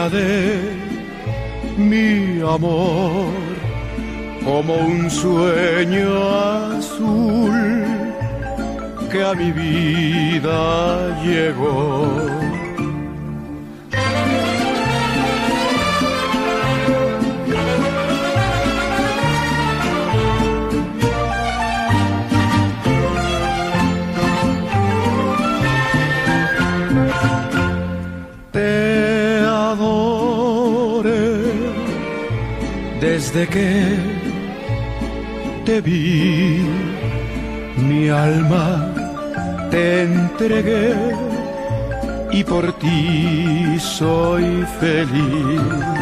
de mi amor, como un sueño azul que a mi vida llegó. Te adoré desde que te vi, mi alma te entregué y por ti soy feliz.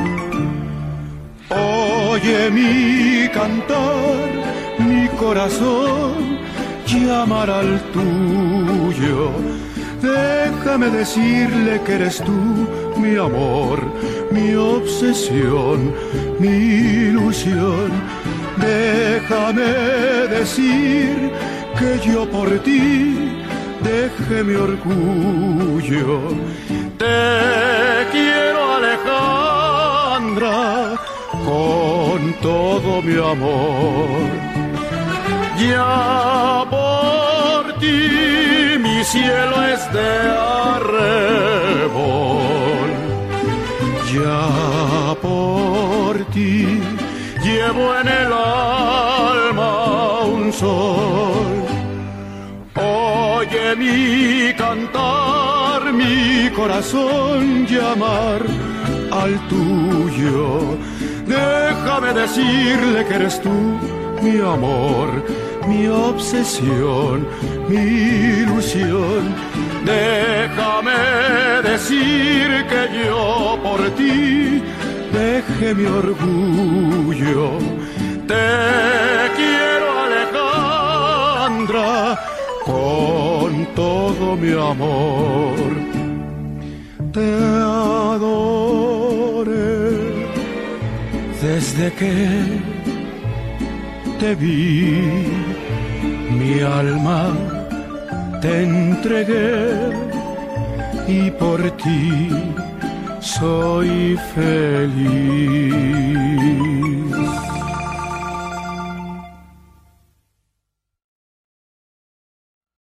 Oye mi cantar, mi corazón llamar al tuyo. Déjame decirle que eres tú, mi amor, mi obsesión, mi ilusión. Déjame decir que yo por ti dejé mi orgullo. Te quiero, Alejandra, con todo mi amor. Ya por ti mi cielo es de arrebol. Ya por ti llevo en el alma un sol. Oye mi cantar, mi corazón llamar al tuyo. Déjame decirle que eres tú, mi amor, mi obsesión, mi ilusión. Déjame decir que yo por ti dejé mi orgullo. Te quiero, Alejandra, con todo mi amor. Te adoré desde que te vi, mi alma te entregué y por ti soy feliz.